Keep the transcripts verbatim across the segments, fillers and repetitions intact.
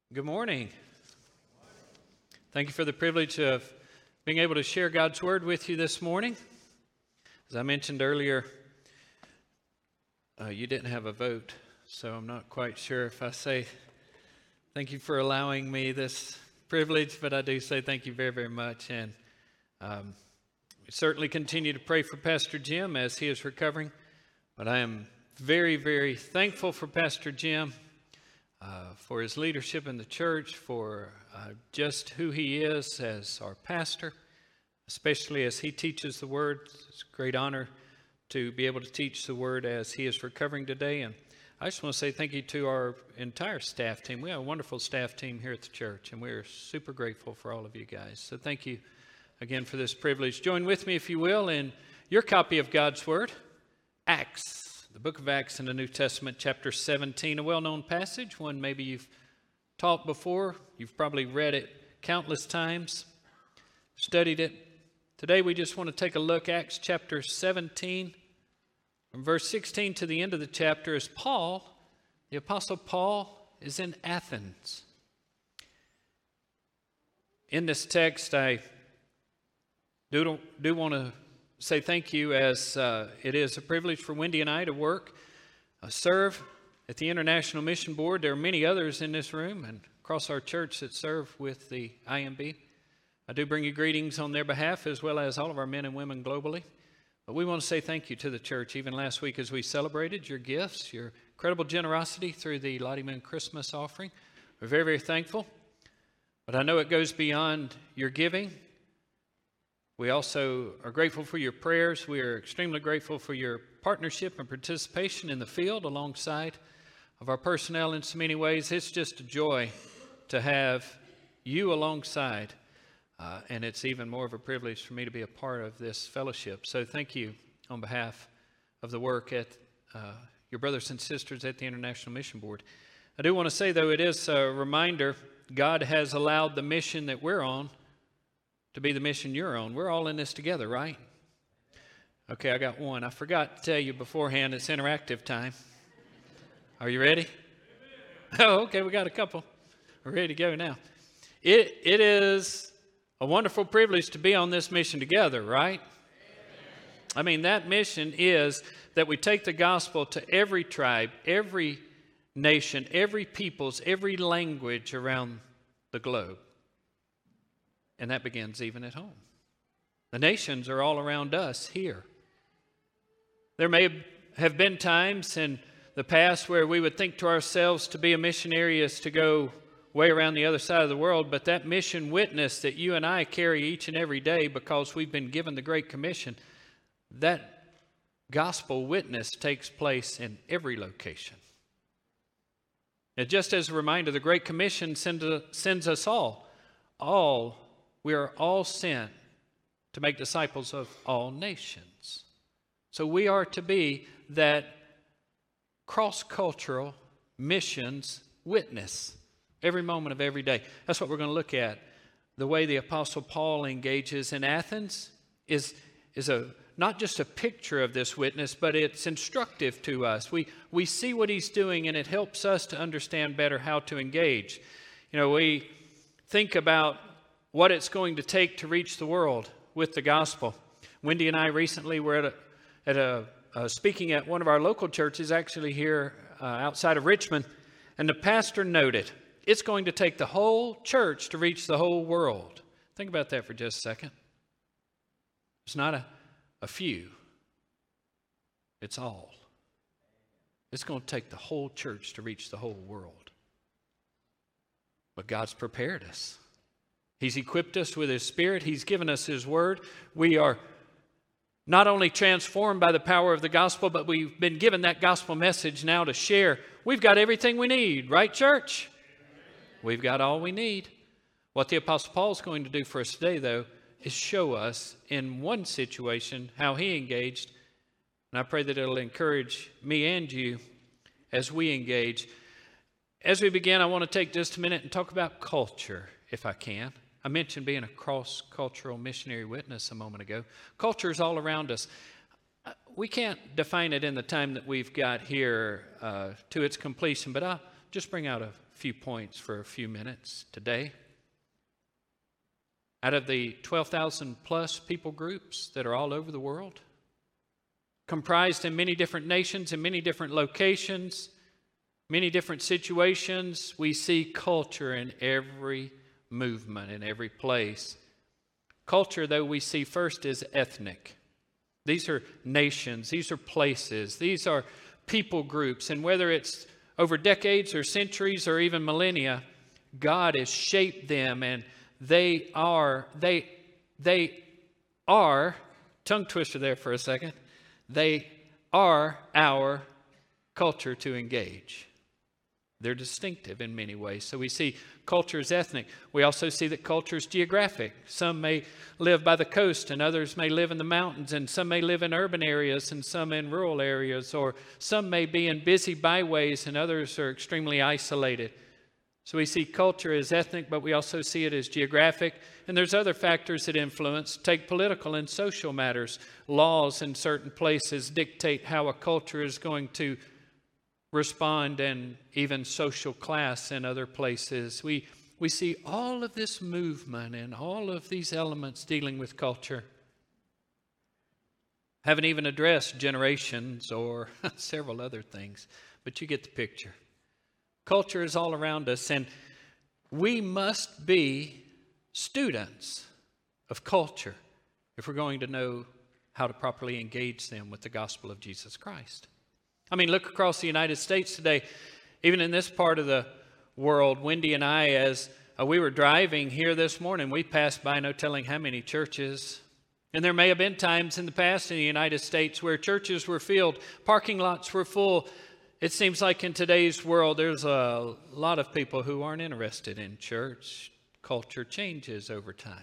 Good morning. Thank you for the privilege of being able to share God's Word with you this morning. As I mentioned earlier, uh, you didn't have a vote, so I'm not quite sure if I say thank you for allowing me this privilege, but I do say thank you very, very much. And um, we certainly continue to pray for Pastor Jim as he is recovering, but I am very, very thankful for Pastor Jim. Uh, for his leadership in the church, for uh, just who he is as our pastor, especially as he teaches the Word. It's a great honor to be able to teach the Word as he is recovering today. And I just want to say thank you to our entire staff team. We have a wonderful staff team here at the church, and we're super grateful for all of you guys. So thank you again for this privilege. Join with me, if you will, in your copy of God's Word, Acts. The book of Acts in the New Testament, chapter seventeen, a well-known passage, one maybe you've taught before. You've probably read it countless times, studied it. Today we just want to take a look, Acts chapter seventeen, from verse sixteen to the end of the chapter, as Paul, the Apostle Paul, is in Athens. In this text, I do, do want to say thank you, as uh, it is a privilege for Wendy and I to work, uh, serve at the International Mission Board. There are many others in this room and across our church that serve with the I M B. I do bring you greetings on their behalf, as well as all of our men and women globally. But we want to say thank you to the church, even last week as we celebrated your gifts, your incredible generosity through the Lottie Moon Christmas offering. We're very, very thankful. But I know it goes beyond your giving. We also are grateful for your prayers. We are extremely grateful for your partnership and participation in the field alongside of our personnel in so many ways. It's just a joy to have you alongside, uh, and it's even more of a privilege for me to be a part of this fellowship. So thank you on behalf of the work at uh, your brothers and sisters at the International Mission Board. I do want to say, though, it is a reminder, God has allowed the mission that we're on to be the mission you're on. We're all in this together, right? Okay, I got one. I forgot to tell you beforehand, it's interactive time. Are you ready? Oh, okay, we got a couple. We're ready to go now. It It is a wonderful privilege to be on this mission together, right? I mean, that mission is that we take the gospel to every tribe, every nation, every peoples, every language around the globe. And that begins even at home. The nations are all around us here. There may have been times in the past where we would think to ourselves to be a missionary is to go way around the other side of the world, but that mission witness that you and I carry each and every day because we've been given the Great Commission, that gospel witness takes place in every location. And just as a reminder, the Great Commission sends, sends us all, all We are all sent to make disciples of all nations. So we are to be that cross-cultural missions witness every moment of every day. That's what we're going to look at. The way the Apostle Paul engages in Athens is, is a not just a picture of this witness, but it's instructive to us. We, we see what he's doing, and it helps us to understand better how to engage. You know, we think about what it's going to take to reach the world with the gospel. Wendy and I recently were at a, at a uh, speaking at one of our local churches, actually here uh, outside of Richmond, and the pastor noted, it's going to take the whole church to reach the whole world. Think about that for just a second. It's not a, a few. It's all. It's going to take the whole church to reach the whole world. But God's prepared us. He's equipped us with His Spirit. He's given us His Word. We are not only transformed by the power of the gospel, but we've been given that gospel message now to share. We've got everything we need, right, church? We've got all we need. What the Apostle Paul is going to do for us today, though, is show us in one situation how he engaged. And I pray that it'll encourage me and you as we engage. As we begin, I want to take just a minute and talk about culture, if I can. I mentioned being a cross-cultural missionary witness a moment ago. Culture is all around us. We can't define it in the time that we've got here uh, to its completion, but I just bring out a few points for a few minutes today. Out of the twelve thousand plus people groups that are all over the world, comprised in many different nations, in many different locations, many different situations, we see culture in every movement, in every place. Culture, though, we see first is ethnic. These are nations, these are places, these are people groups, and whether it's over decades or centuries or even millennia, God has shaped them, and they are, they, they are, tongue twister there for a second, they are our culture to engage. They're distinctive in many ways. So we see culture is ethnic. We also see that culture is geographic. Some may live by the coast and others may live in the mountains, and some may live in urban areas and some in rural areas, or some may be in busy byways and others are extremely isolated. So we see culture as ethnic, but we also see it as geographic. And there's other factors that influence. Take political and social matters. Laws in certain places dictate how a culture is going to respond, and even social class in other places. We, we see all of this movement and all of these elements dealing with culture. Haven't even addressed generations or several other things, but you get the picture. Culture is all around us, and we must be students of culture if we're going to know how to properly engage them with the gospel of Jesus Christ. I mean, look across the United States today, even in this part of the world. Wendy and I, as uh, we were driving here this morning, we passed by no telling how many churches. And there may have been times in the past in the United States where churches were filled, parking lots were full. It seems like in today's world, there's a lot of people who aren't interested in church. Culture changes over time.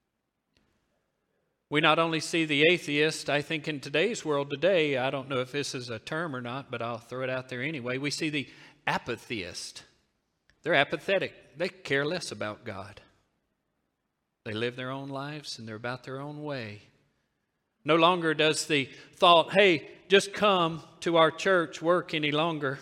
We not only see the atheist, I think in today's world today, I don't know if this is a term or not, but I'll throw it out there anyway. We see the apatheist. They're apathetic. They care less about God. They live their own lives and they're about their own way. No longer does the thought, hey, just come to our church work any longer.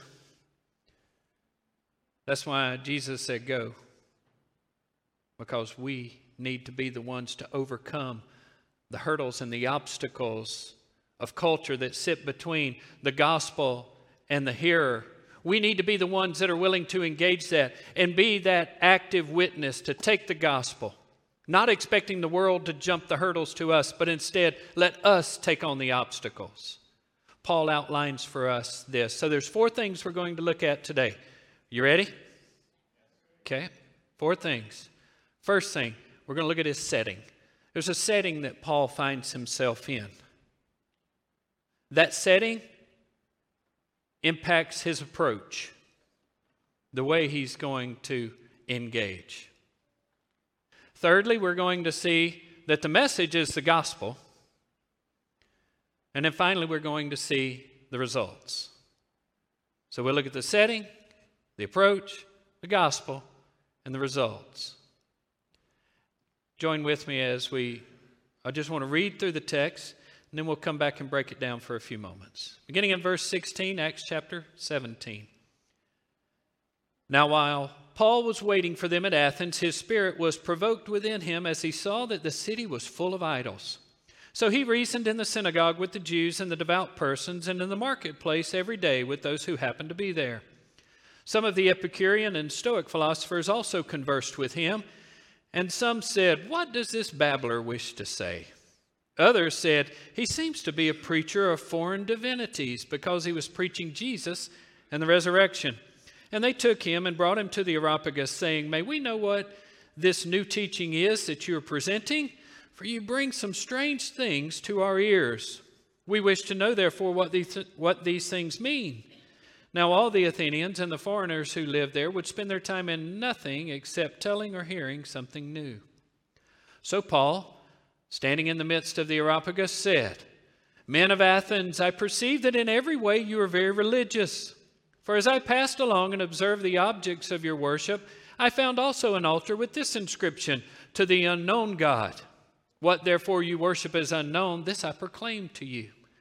That's why Jesus said go. Because we need to be the ones to overcome the hurdles and the obstacles of culture that sit between the gospel and the hearer. We need to be the ones that are willing to engage that and be that active witness to take the gospel, not expecting the world to jump the hurdles to us, but instead let us take on the obstacles. Paul outlines for us this. So there's four things we're going to look at today. You ready? Okay, four things. First thing, we're going to look at his setting. There's a setting that Paul finds himself in. That setting impacts his approach, the way he's going to engage. Thirdly, we're going to see that the message is the gospel. And then finally, we're going to see the results. So we'll look at the setting, the approach, the gospel, and the results. Join with me as we, I just want to read through the text, and then we'll come back and break it down for a few moments. Beginning in verse sixteen, Acts chapter seventeen. Now while Paul was waiting for them at Athens, his spirit was provoked within him as he saw that the city was full of idols. So he reasoned in the synagogue with the Jews and the devout persons, and in the marketplace every day with those who happened to be there. Some of the Epicurean and Stoic philosophers also conversed with him, and some said, "What does this babbler wish to say?" Others said, "He seems to be a preacher of foreign divinities," because he was preaching Jesus and the resurrection. And they took him and brought him to the Areopagus, saying, "May we know what this new teaching is that you are presenting? For you bring some strange things to our ears. We wish to know, therefore, what these, what these things mean." Now all the Athenians and the foreigners who lived there would spend their time in nothing except telling or hearing something new. So Paul, standing in the midst of the Areopagus, said, "Men of Athens, I perceive that in every way you are very religious. For as I passed along and observed the objects of your worship, I found also an altar with this inscription, 'To the unknown God.' What therefore you worship as unknown, this I proclaim to you.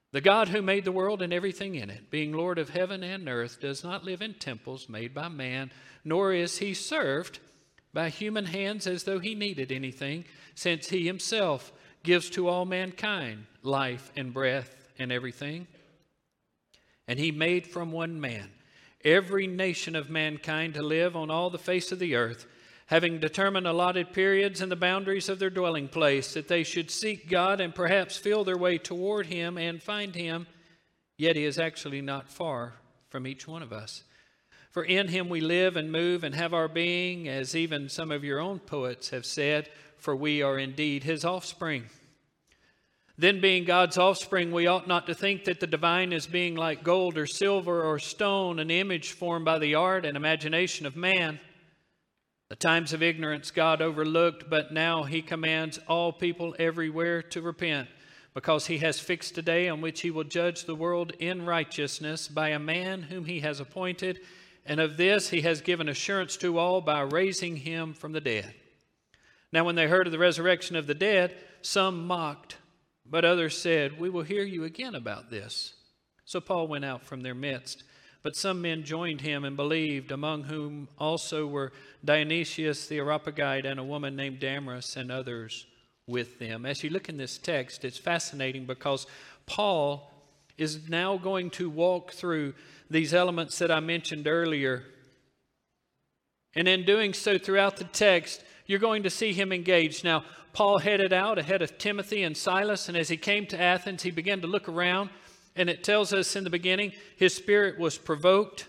The God who made the world and everything in it, being Lord of heaven and earth, does not live in temples made by man, nor is he served by human hands as though he needed anything, since he himself gives to all mankind life and breath and everything. And he made from one man every nation of mankind to live on all the face of the earth, having determined allotted periods and the boundaries of their dwelling place, that they should seek God and perhaps feel their way toward him and find him, yet he is actually not far from each one of us. For in him we live and move and have our being, as even some of your own poets have said, for we are indeed his offspring. Then being God's offspring, we ought not to think that the divine is being like gold or silver or stone, an image formed by the art and imagination of man. The times of ignorance God overlooked, but now he commands all people everywhere to repent, because he has fixed a day on which he will judge the world in righteousness by a man whom he has appointed, and of this he has given assurance to all by raising him from the dead. Now when they heard of the resurrection of the dead, some mocked, but others said, we will hear you again about this. So Paul went out from their midst. But some men joined him and believed, among whom also were Dionysius the Areopagite and a woman named Damaris, and others with them. As you look in this text, it's fascinating because Paul is now going to walk through these elements that I mentioned earlier. And in doing so throughout the text, you're going to see him engaged. Now, Paul headed out ahead of Timothy and Silas, and as he came to Athens, he began to look around. And it tells us in the beginning, his spirit was provoked.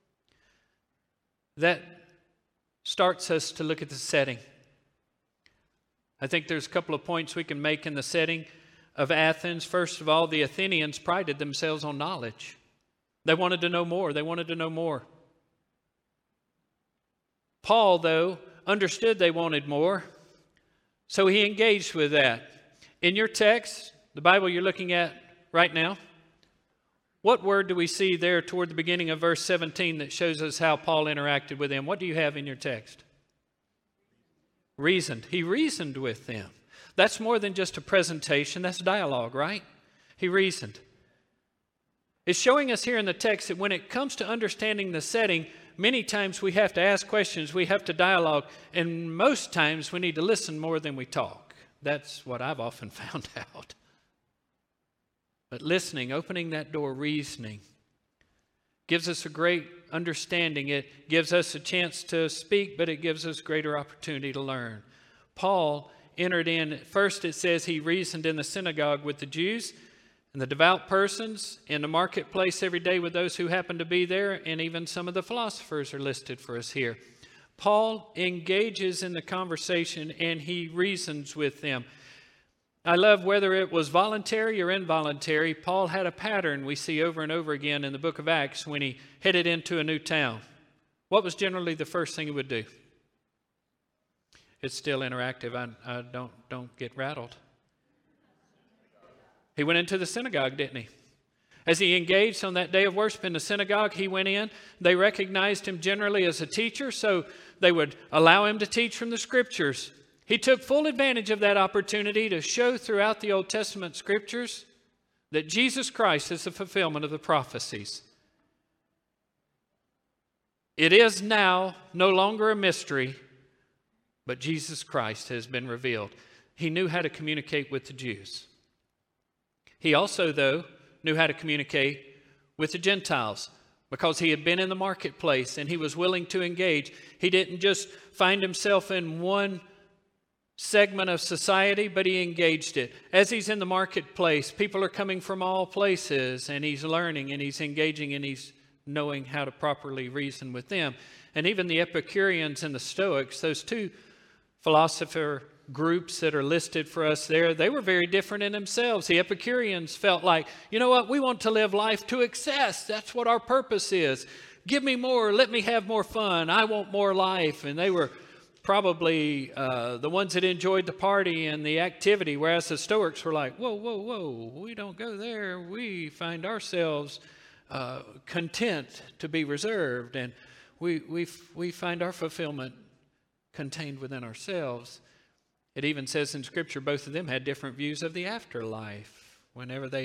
That starts us to look at the setting. I think there's a couple of points we can make in the setting of Athens. First of all, the Athenians prided themselves on knowledge. They wanted to know more. They wanted to know more. Paul, though, understood they wanted more, so he engaged with that. In your text, the Bible you're looking at right now, what word do we see there toward the beginning of verse seventeen that shows us how Paul interacted with them? What do you have in your text? Reasoned. He reasoned with them. That's more than just a presentation. That's dialogue, right? He reasoned. It's showing us here in the text that when it comes to understanding the setting, many times we have to ask questions, we have to dialogue, and most times we need to listen more than we talk. That's what I've often found out. But listening, opening that door, reasoning, gives us a great understanding. It gives us a chance to speak, but it gives us greater opportunity to learn. Paul entered in, first it says he reasoned in the synagogue with the Jews and the devout persons, in the marketplace every day with those who happened to be there, and even some of the philosophers are listed for us here. Paul engages in the conversation and he reasons with them. I love whether it was voluntary or involuntary. Paul had a pattern we see over and over again in the book of Acts when he headed into a new town. What was generally the first thing he would do? It's still interactive. I, I don't, don't get rattled. He went into the synagogue, didn't he? As he engaged on that day of worship in the synagogue, he went in. They recognized him generally as a teacher, so they would allow him to teach from the scriptures. He took full advantage of that opportunity to show throughout the Old Testament scriptures that Jesus Christ is the fulfillment of the prophecies. It is now no longer a mystery, but Jesus Christ has been revealed. He knew how to communicate with the Jews. He also, though, knew how to communicate with the Gentiles because he had been in the marketplace and he was willing to engage. He didn't just find himself in one segment of society, but he engaged it. As he's in the marketplace, people are coming from all places, and he's learning and he's engaging and he's knowing how to properly reason with them. And even the Epicureans and the Stoics, those two philosopher groups that are listed for us there, they were very different in themselves. The Epicureans felt like, you know what, we want to live life to excess. That's what our purpose is. Give me more, let me have more fun. I want more life. And they were probably uh, the ones that enjoyed the party and the activity, whereas the Stoics were like, whoa, whoa, whoa, we don't go there. We find ourselves uh, content to be reserved, and we, we, we find our fulfillment contained within ourselves. It even says in Scripture both of them had different views of the afterlife. Whenever they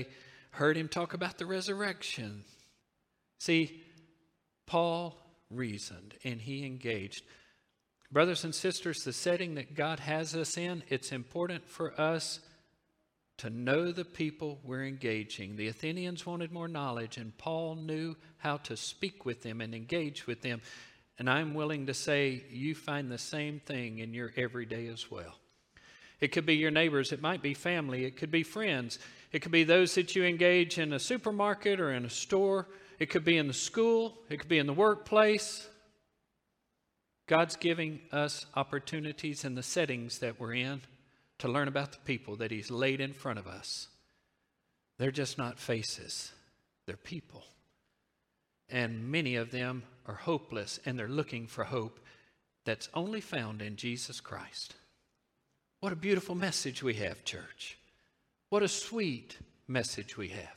heard him talk about the resurrection. See, Paul reasoned and he engaged. Brothers and sisters, the setting that God has us in, it's important for us to know the people we're engaging. The Athenians wanted more knowledge, and Paul knew how to speak with them and engage with them. And I'm willing to say you find the same thing in your everyday as well. It could be your neighbors. It might be family. It could be friends. It could be those that you engage in a supermarket or in a store. It could be in the school. It could be in the workplace. God's giving us opportunities in the settings that we're in to learn about the people that He's laid in front of us. They're just not faces. They're people. And many of them are hopeless, and they're looking for hope that's only found in Jesus Christ. What a beautiful message we have, church. What a sweet message we have.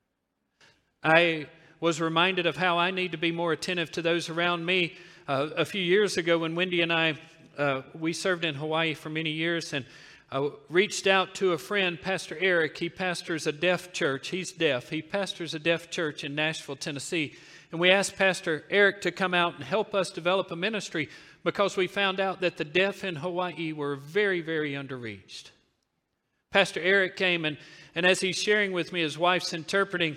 I was reminded of how I need to be more attentive to those around me. Uh, a few years ago when Wendy and I, uh, we served in Hawaii for many years, and I reached out to a friend, Pastor Eric. He pastors a deaf church. He's deaf. He pastors a deaf church in Nashville, Tennessee. And we asked Pastor Eric to come out and help us develop a ministry because we found out that the deaf in Hawaii were very, very underreached. Pastor Eric came, and, and as he's sharing with me, his wife's interpreting,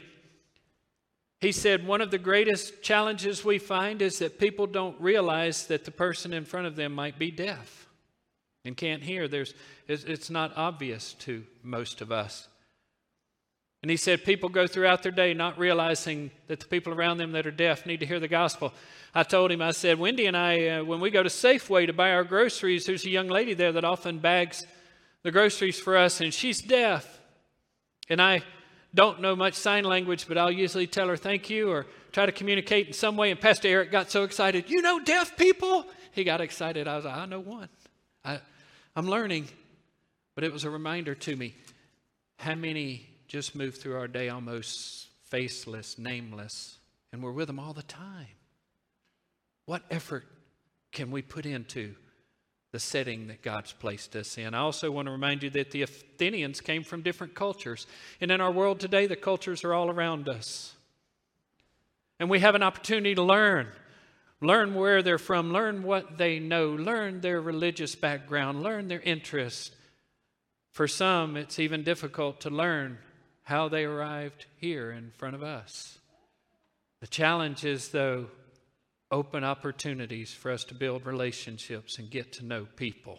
he said one of the greatest challenges we find is that people don't realize that the person in front of them might be deaf and can't hear. There's, it's not obvious to most of us. And he said people go throughout their day not realizing that the people around them that are deaf need to hear the gospel. I told him, I said, Wendy and I, uh, when we go to Safeway to buy our groceries, there's a young lady there that often bags the groceries for us, and she's deaf. And I don't know much sign language, but I'll usually tell her thank you or try to communicate in some way. And Pastor Eric got so excited. You know deaf people? He got excited. I was like, I know one. I, I'm learning. But it was a reminder to me, how many just move through our day almost faceless, nameless, and we're with them all the time. What effort can we put into the setting that God's placed us in? I also want to remind you that the Athenians came from different cultures. And in our world today, the cultures are all around us. And we have an opportunity to learn. Learn where they're from. Learn what they know. Learn their religious background. Learn their interest. For some, it's even difficult to learn how they arrived here in front of us. The challenge is, though, open opportunities for us to build relationships and get to know people.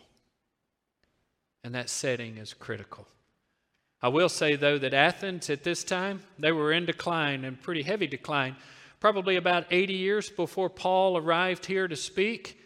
And that setting is critical. I will say, though, that Athens at this time, they were in decline, and pretty heavy decline. Probably about eighty years before Paul arrived here to speak,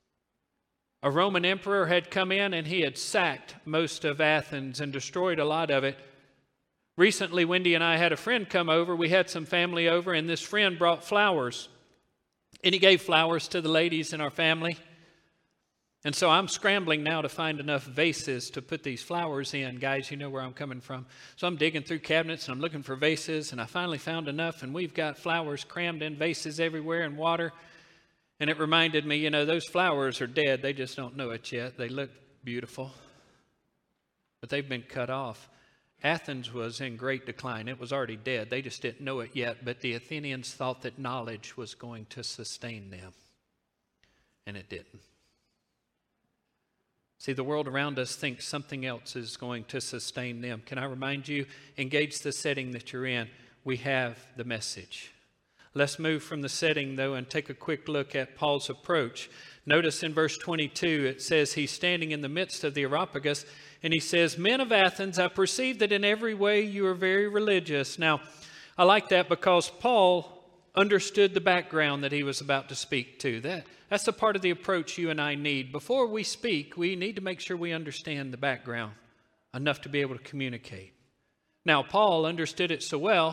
a Roman emperor had come in and he had sacked most of Athens and destroyed a lot of it. Recently, Wendy and I had a friend come over. We had some family over, and this friend brought flowers. And he gave flowers to the ladies in our family. And so I'm scrambling now to find enough vases to put these flowers in. Guys, you know where I'm coming from. So I'm digging through cabinets and I'm looking for vases, and I finally found enough, and we've got flowers crammed in vases everywhere and water. And it reminded me, you know, those flowers are dead. They just don't know it yet. They look beautiful, but they've been cut off. Athens was in great decline. It was already dead. They just didn't know it yet. But the Athenians thought that knowledge was going to sustain them. And it didn't. See, the world around us thinks something else is going to sustain them. Can I remind you, engage the setting that you're in. We have the message. Let's move from the setting, though, and take a quick look at Paul's approach. Notice in verse twenty-two, it says he's standing in the midst of the Areopagus, and he says, Men of Athens, I perceive that in every way you are very religious. Now, I like that because Paul understood the background that he was about to speak to. That, that's the part of the approach you and I need. Before we speak, we need to make sure we understand the background enough to be able to communicate. Now, Paul understood it so well,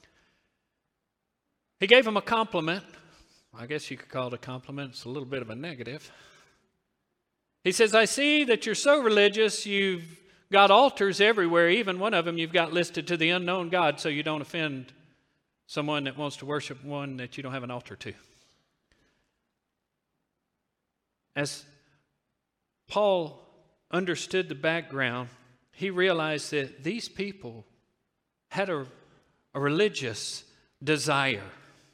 he gave him a compliment. I guess you could call it a compliment. It's a little bit of a negative. He says, I see that you're so religious, you've got altars everywhere. Even one of them you've got listed to the unknown God, so you don't offend someone that wants to worship one that you don't have an altar to. As Paul understood the background, he realized that these people had a a religious desire.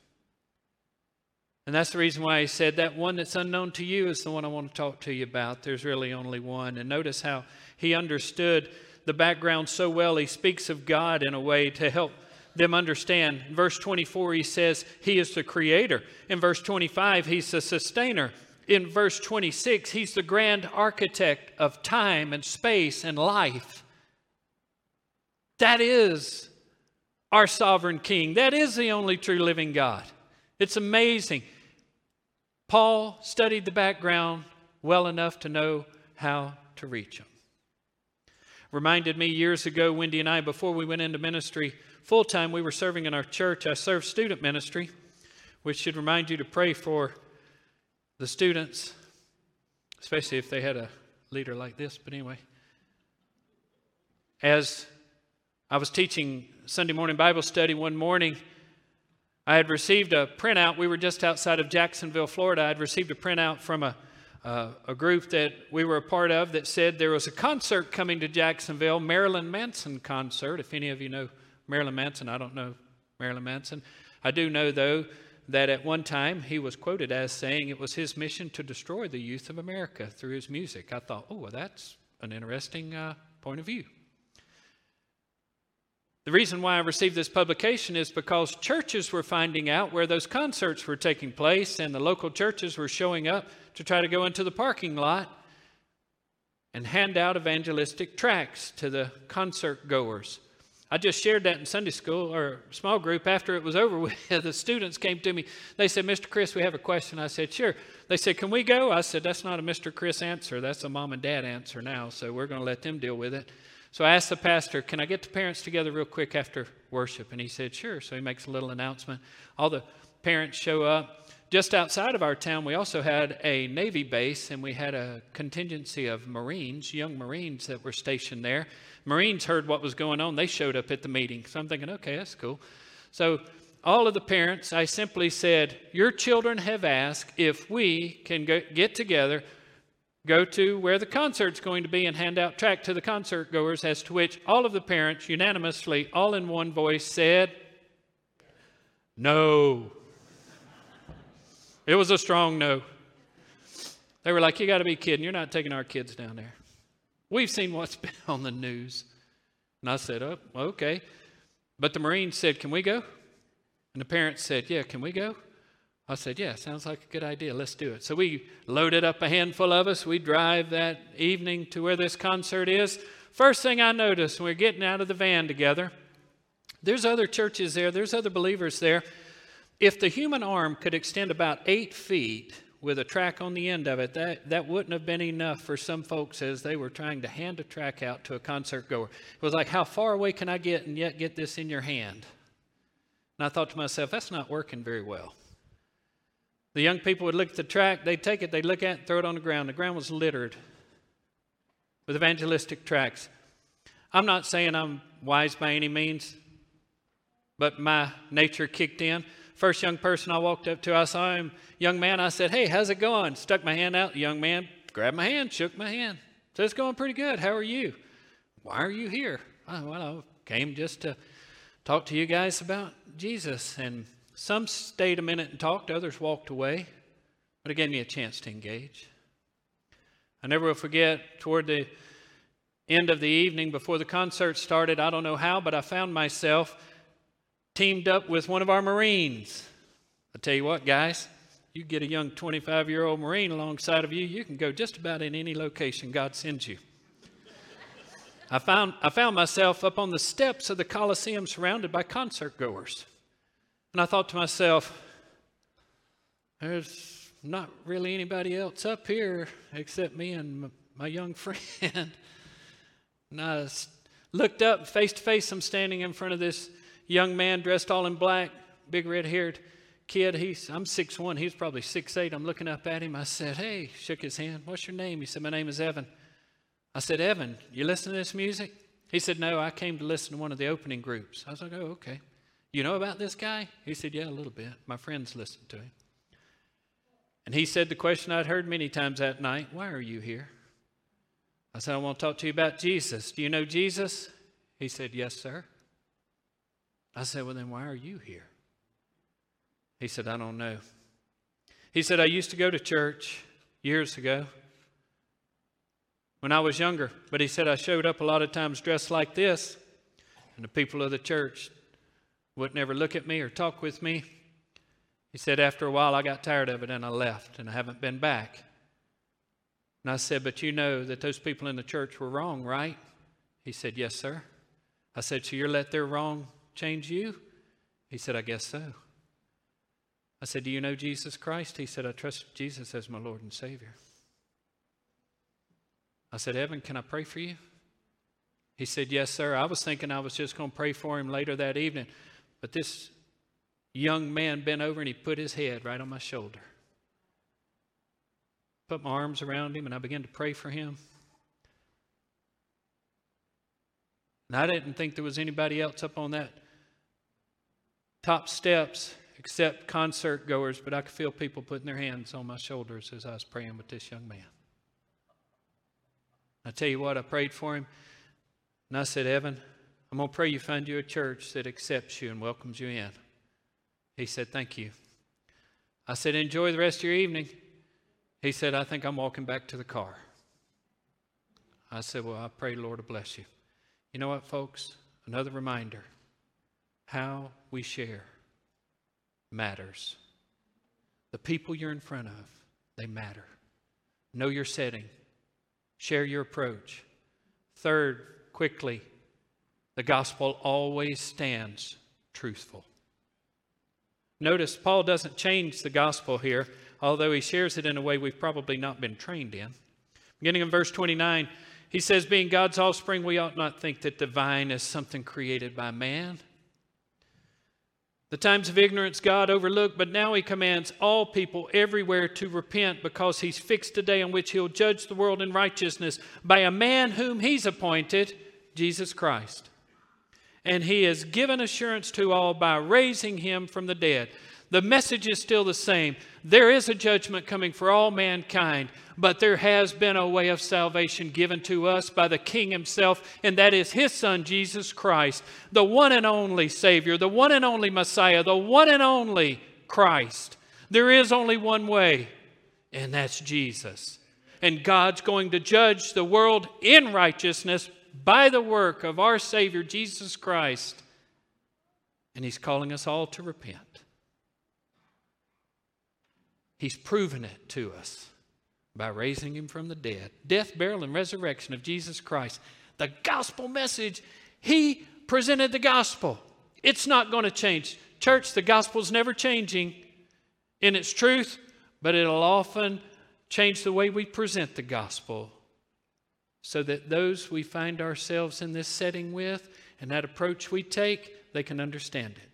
And that's the reason why he said that one that's unknown to you is the one I want to talk to you about. There's really only one. And notice how he understood the background so well. He speaks of God in a way to help them understand. In verse twenty-four, he says he is the creator. In verse twenty-five, he's the sustainer. In verse twenty-six, he's the grand architect of time and space and life. That is our sovereign King. That is the only true living God. It's amazing. Paul studied the background well enough to know how to reach him. Reminded me years ago, Wendy and I, before we went into ministry full time, we were serving in our church. I served student ministry, which should remind you to pray for the students, especially if they had a leader like this. But anyway, as I was teaching Sunday morning Bible study one morning, I had received a printout. We were just outside of Jacksonville, Florida. I had received a printout from a, uh, a group that we were a part of that said there was a concert coming to Jacksonville, Marilyn Manson concert. If any of you know Marilyn Manson, I don't know Marilyn Manson. I do know, though, that at one time he was quoted as saying it was his mission to destroy the youth of America through his music. I thought, oh, well, that's an interesting uh, point of view. The reason why I received this publication is because churches were finding out where those concerts were taking place, and the local churches were showing up to try to go into the parking lot and hand out evangelistic tracts to the concert goers. I just shared that in Sunday school or small group. After it was over with, the students came to me. They said, Mister Chris, we have a question. I said, sure. They said, can we go? I said, that's not a Mister Chris answer. That's a mom and dad answer now, so we're going to let them deal with it. So I asked the pastor, can I get the parents together real quick after worship? And he said, sure. So he makes a little announcement. All the parents show up. Just outside of our town, we also had a Navy base, and we had a contingency of Marines, young Marines that were stationed there. Marines heard what was going on. They showed up at the meeting. So I'm thinking, okay, that's cool. So all of the parents, I simply said, your children have asked if we can go, get together, go to where the concert's going to be and hand out tract to the concert goers, as to which all of the parents unanimously, all in one voice, said, no. It was a strong no. They were like, you got to be kidding. You're not taking our kids down there. We've seen what's been on the news. And I said, oh, okay. But the Marines said, can we go? And the parents said, yeah, can we go? I said, yeah, sounds like a good idea. Let's do it. So we loaded up a handful of us. We drive that evening to where this concert is. First thing I noticed when we're getting out of the van together, there's other churches there. There's other believers there. If the human arm could extend about eight feet with a track on the end of it, that, that wouldn't have been enough for some folks as they were trying to hand a track out to a concert goer. It was like, how far away can I get and yet get this in your hand? And I thought to myself, that's not working very well. The young people would look at the tract, they'd take it, they'd look at it, throw it on the ground. The ground was littered with evangelistic tracts. I'm not saying I'm wise by any means, but my nature kicked in. First young person I walked up to, I saw him, young man, I said, hey, how's it going? Stuck my hand out. The young man grabbed my hand, shook my hand. Said, it's going pretty good. How are you? Why are you here? Oh, well, I came just to talk to you guys about Jesus. And some stayed a minute and talked, others walked away, but it gave me a chance to engage. I never will forget, toward the end of the evening before the concert started, I don't know how, but I found myself teamed up with one of our Marines. I tell you what, guys, you get a young twenty-five-year-old Marine alongside of you, you can go just about in any location God sends you. I found, I found myself up on the steps of the Coliseum surrounded by concert goers. And I thought to myself, there's not really anybody else up here except me and my young friend. And I looked up, face to face, I'm standing in front of this young man dressed all in black, big red-haired kid. He's, I'm six one, he's probably six eight. I'm looking up at him. I said, hey, shook his hand. What's your name? He said, my name is Evan. I said, Evan, you listen to this music? He said, no, I came to listen to one of the opening groups. I was like, oh, okay. You know about this guy? He said, yeah, a little bit. My friends listened to him. And he said the question I'd heard many times that night, why are you here? I said, I want to talk to you about Jesus. Do you know Jesus? He said, yes, sir. I said, well, then why are you here? He said, I don't know. He said, I used to go to church years ago when I was younger. But he said, I showed up a lot of times dressed like this. And the people of the church wouldn't ever look at me or talk with me. He said, after a while, I got tired of it and I left and I haven't been back. And I said, but you know that those people in the church were wrong, right? He said, yes, sir. I said, so you're let their wrong change you? He said, I guess so. I said, do you know Jesus Christ? He said, I trust Jesus as my Lord and Savior. I said, Evan, can I pray for you? He said, yes, sir. I was thinking I was just going to pray for him later that evening. But this young man bent over and he put his head right on my shoulder. Put my arms around him and I began to pray for him. And I didn't think there was anybody else up on that top steps except concert goers, but I could feel people putting their hands on my shoulders as I was praying with this young man. I tell you what, I prayed for him, and I said, Evan, I'm going to pray you find you a church that accepts you and welcomes you in. He said, thank you. I said, enjoy the rest of your evening. He said, I think I'm walking back to the car. I said, well, I pray the Lord to bless you. You know what, folks? Another reminder. How we share matters. The people you're in front of, they matter. Know your setting. Share your approach. Third, quickly, the gospel always stands truthful. Notice Paul doesn't change the gospel here, although he shares it in a way we've probably not been trained in. Beginning in verse twenty-nine, he says, being God's offspring, we ought not think that the vine is something created by man. The times of ignorance God overlooked, but now he commands all people everywhere to repent because he's fixed a day in which he'll judge the world in righteousness by a man whom he's appointed, Jesus Christ. And he has given assurance to all by raising him from the dead. The message is still the same. There is a judgment coming for all mankind, but there has been a way of salvation given to us by the King himself, and that is his Son, Jesus Christ, the one and only Savior, the one and only Messiah, the one and only Christ. There is only one way, and that's Jesus. And God's going to judge the world in righteousness by the work of our Savior, Jesus Christ. And he's calling us all to repent. He's proven it to us by raising him from the dead. Death, burial, and resurrection of Jesus Christ. The gospel message, he presented the gospel. It's not going to change. Church, the gospel's never changing in its truth, but it'll often change the way we present the gospel so that those we find ourselves in this setting with and that approach we take, they can understand it.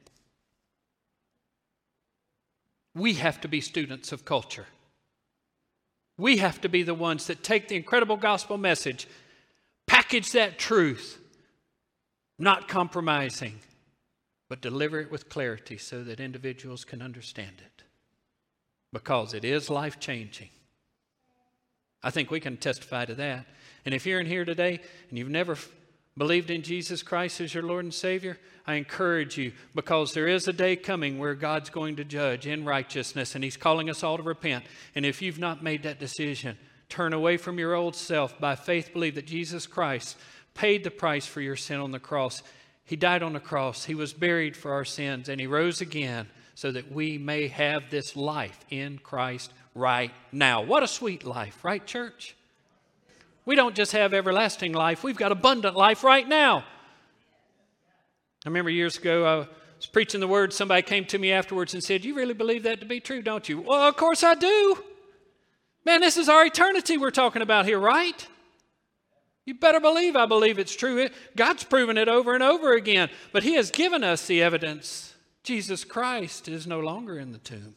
We have to be students of culture. We have to be the ones that take the incredible gospel message, package that truth, not compromising, but deliver it with clarity so that individuals can understand it. Because it is life-changing. I think we can testify to that. And if you're in here today and you've never believed in Jesus Christ as your Lord and Savior, I encourage you, because there is a day coming where God's going to judge in righteousness, and he's calling us all to repent. And if you've not made that decision, turn away from your old self. By faith, believe that Jesus Christ paid the price for your sin on the cross. He died on the cross. He was buried for our sins, and he rose again so that we may have this life in Christ right now. What a sweet life, right, church? We don't just have everlasting life. We've got abundant life right now. I remember years ago, I was preaching the word. Somebody came to me afterwards and said, you really believe that to be true, don't you? Well, of course I do. Man, this is our eternity we're talking about here, right? You better believe I believe it's true. God's proven it over and over again. But he has given us the evidence. Jesus Christ is no longer in the tomb.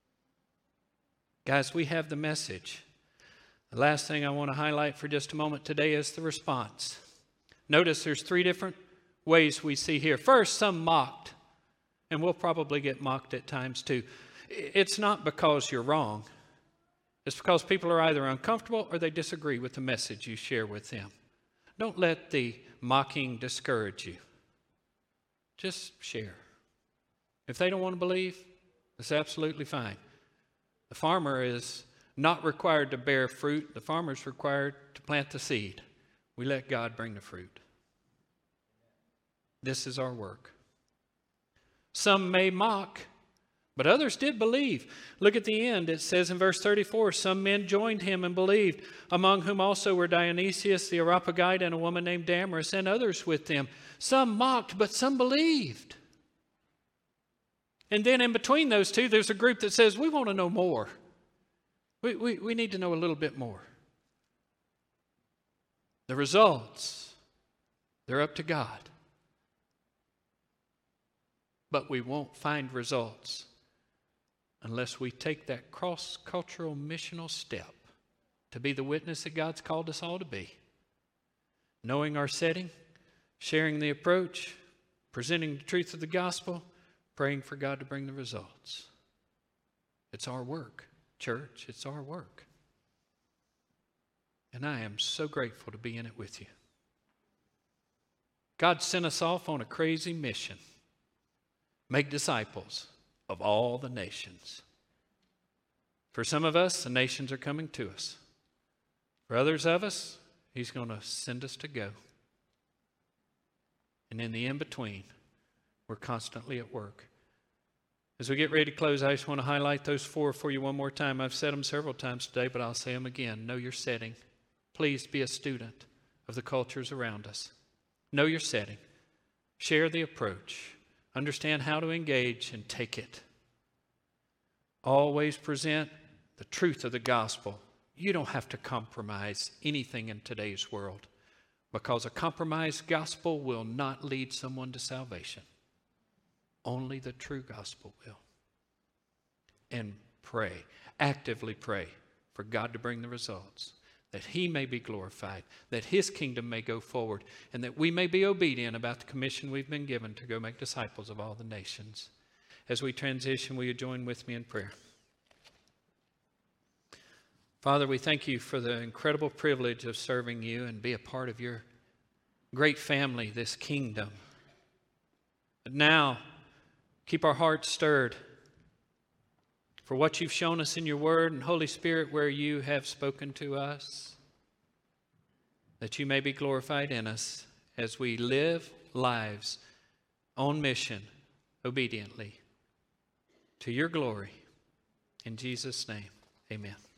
Guys, we have the message. The last thing I want to highlight for just a moment today is the response. Notice there's three different ways we see here. First, some mocked, and we'll probably get mocked at times too. It's not because you're wrong. It's because people are either uncomfortable or they disagree with the message you share with them. Don't let the mocking discourage you. just share. If they don't want to believe, that's absolutely fine. The farmer is not required to bear fruit. The farmer is required to plant the seed. We let God bring the fruit. This is our work. Some may mock, but others did believe. Look at the end. It says in verse thirty-four, some men joined him and believed, among whom also were Dionysius the Areopagite and a woman named Damaris and others with them. Some mocked, but some believed. And then in between those two, there's a group that says, we want to know more. We, we, we need to know a little bit more. The results, they're up to God. But we won't find results unless we take that cross-cultural missional step to be the witness that God's called us all to be. Knowing our setting, sharing the approach, presenting the truth of the gospel, praying for God to bring the results. It's our work, church. It's our work. And I am so grateful to be in it with you. God sent us off on a crazy mission. Make disciples of all the nations. For some of us, the nations are coming to us. For others of us, He's going to send us to go. And in the in-between, we're constantly at work. As we get ready to close, I just want to highlight those four for you one more time. I've said them several times today, but I'll say them again. Know your setting. Please be a student of the cultures around us. Know your setting. Share the approach. Understand how to engage and take it. Always present the truth of the gospel. You don't have to compromise anything in today's world, because a compromised gospel will not lead someone to salvation. Only the true gospel will. And pray, actively pray for God to bring the results, that He may be glorified, that His kingdom may go forward, and that we may be obedient about the commission we've been given to go make disciples of all the nations. As we transition, will you join with me in prayer? Father, we thank You for the incredible privilege of serving You and be a part of Your great family, this kingdom. But now, keep our hearts stirred for what You've shown us in Your word, and Holy Spirit, where You have spoken to us, that You may be glorified in us as we live lives on mission, obediently, to Your glory. In Jesus' name, amen.